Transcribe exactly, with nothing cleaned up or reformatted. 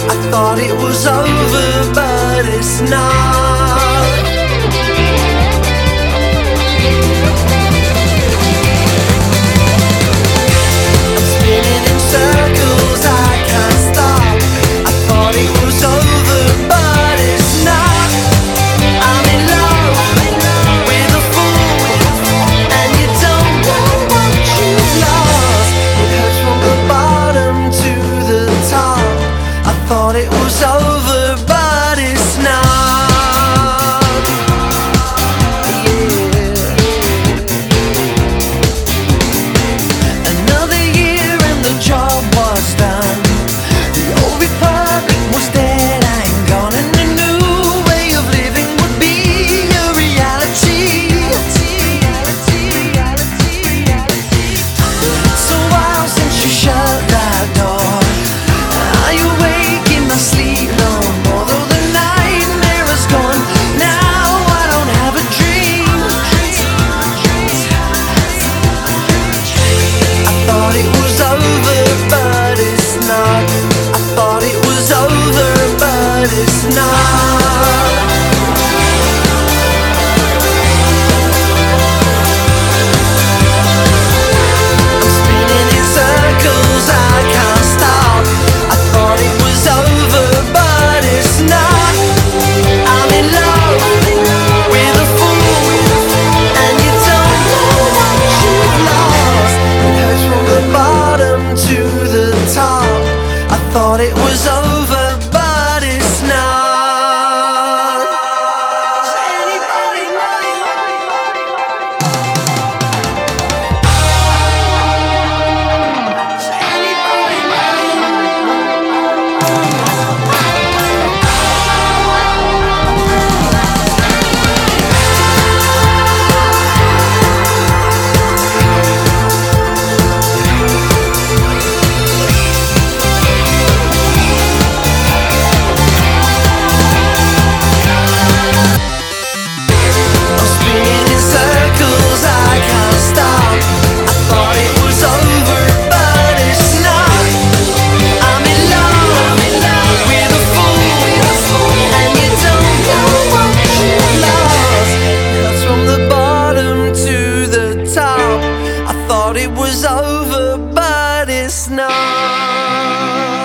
I thought it was over, but it's not. I'm spinning in circles, I can't stop. I thought it was over, but it's not. I'm in love with a fool, and you don't know what you've lost. It hurts from the bottom to the top. I thought it was over, but it's not. Yeah. Another year and the job was done. The old republic was dead and gone, and a new way of living would be a reality. So while since you shut that door, are you awake in my sleep no more? Though the nightmare is gone, now I don't have a dream. I thought it was over, but it's not. I thought it was over, but it's not. I'm spinning in circles, I can't stop. I thought it was over, but it's not. I'm in love with a fool, and you don't know what you've lost. It hurts from the bottom to the top. I thought it was over, but it's not. Does anybody know? Does anybody I'm spinning in circles, I can't stop. I thought it was over, but it's not. I'm in love with a fool, and you don't know what you've lost. Cuts from the bottom to the top. I thought it was over, but it's not.